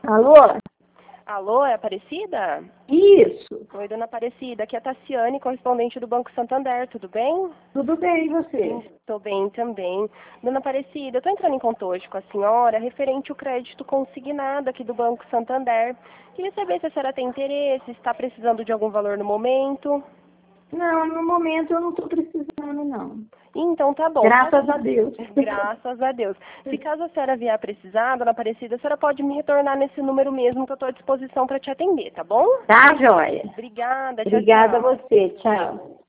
Alô? Alô, é Aparecida? Isso. Oi, dona Aparecida, aqui é a Tassiane, correspondente do Banco Santander, tudo bem? Tudo bem, e você? Estou bem também. Dona Aparecida, eu estou entrando em contato hoje com a senhora referente ao crédito consignado aqui do Banco Santander. Queria saber se a senhora tem interesse, se está precisando de algum valor no momento. Não, no momento eu não estou precisando, não. Então tá bom. Graças a Deus. Graças a Deus. Se caso a senhora vier a precisar, dona Aparecida, a senhora pode me retornar nesse número mesmo que eu estou à disposição para te atender, tá bom? Tá, joia. Obrigada, tchau, Obrigada a tchau. você. Tchau.